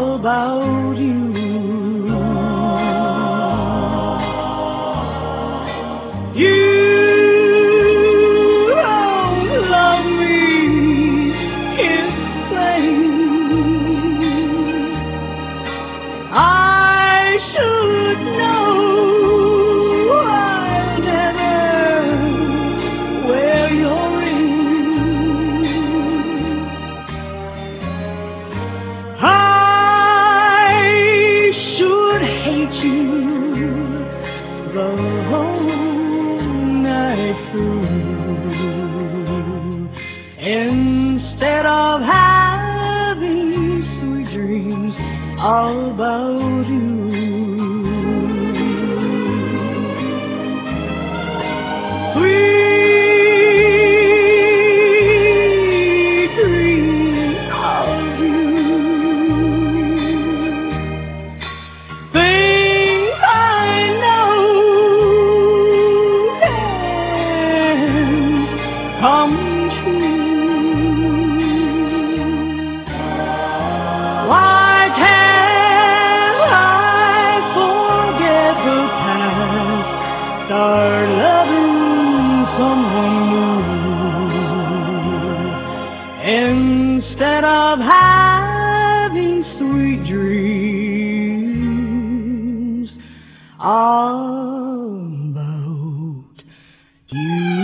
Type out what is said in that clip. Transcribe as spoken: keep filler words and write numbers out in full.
about you. You don't love me, it's plain. I should know I'll never wear your ring. I should hate you the whole night through, instead of having sweet dreams about you. Sweet dreams of you. Things I know can come true. Why can't I forget the past, start loving someone new, instead of having sweet dreams about you?